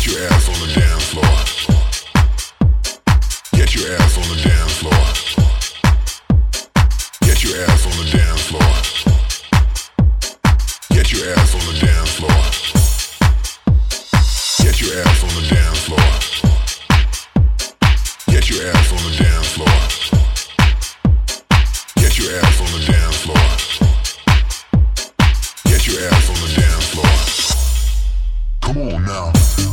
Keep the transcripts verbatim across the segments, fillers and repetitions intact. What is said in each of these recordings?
Get your ass on the dance floor. Get your ass on the dance floor. Get your ass on the dance floor. Get your ass on the dance floor. Get your ass on the dance floor. Get your ass on the dance floor. Get your ass on the dance floor. Get your ass on the dance floor. Come on now.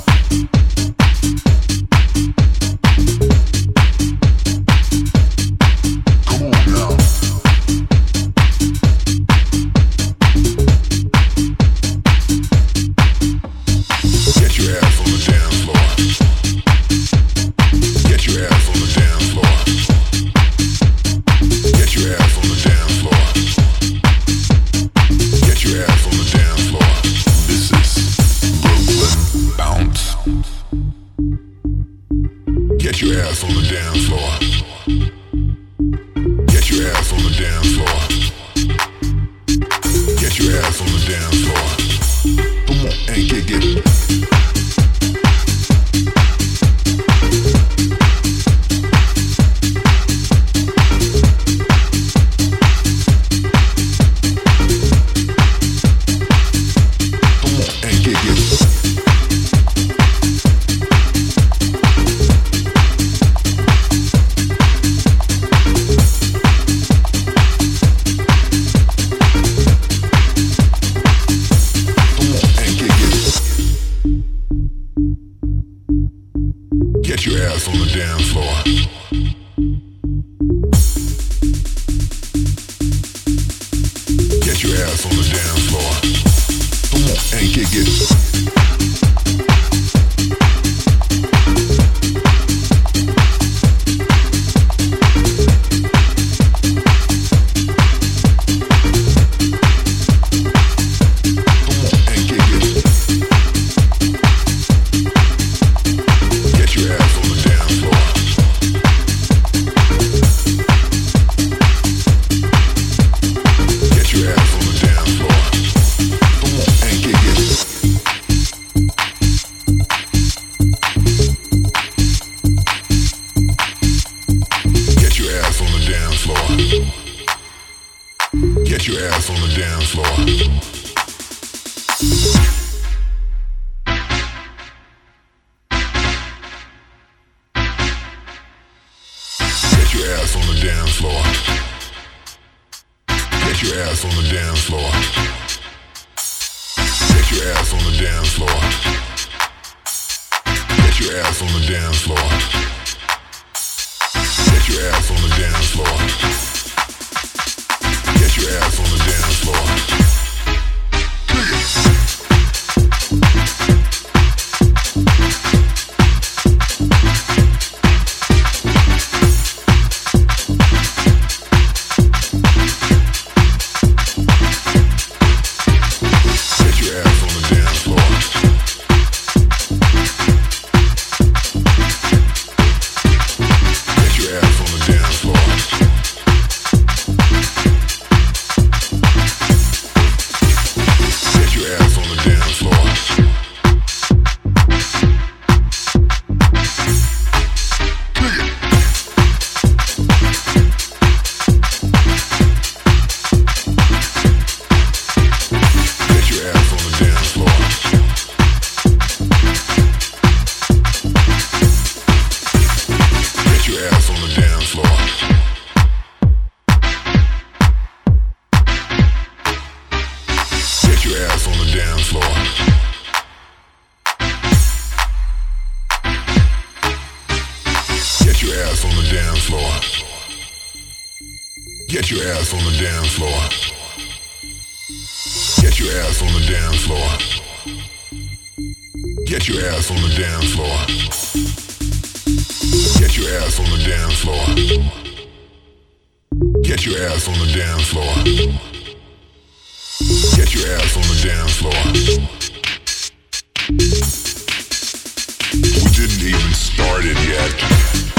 Get your ass on the dance floor. Get your ass on the dance floor. Get your ass on the dance floor. Come on and kick it. Get your ass on the dance floor. Get your ass on the dance floor. Come on and kick it. Get your ass on the dance floor. Get your ass on the dance floor. Get your ass on the dance floor. Get your ass on the dance floor. Get your ass on the dance floor. Get your ass on the dance floor. Get your ass on the dance floor. Get your ass on the dance floor. Get your ass on the dance floor. Get your ass on the dance floor. Get your ass on the dance floor. Get your ass on the dance floor. Get your ass on the dance floor. Get your ass on the dance floor. Get your ass on the dance floor. Get your ass on the dance floor. Get your ass on the dance floor. We didn't even start it yet.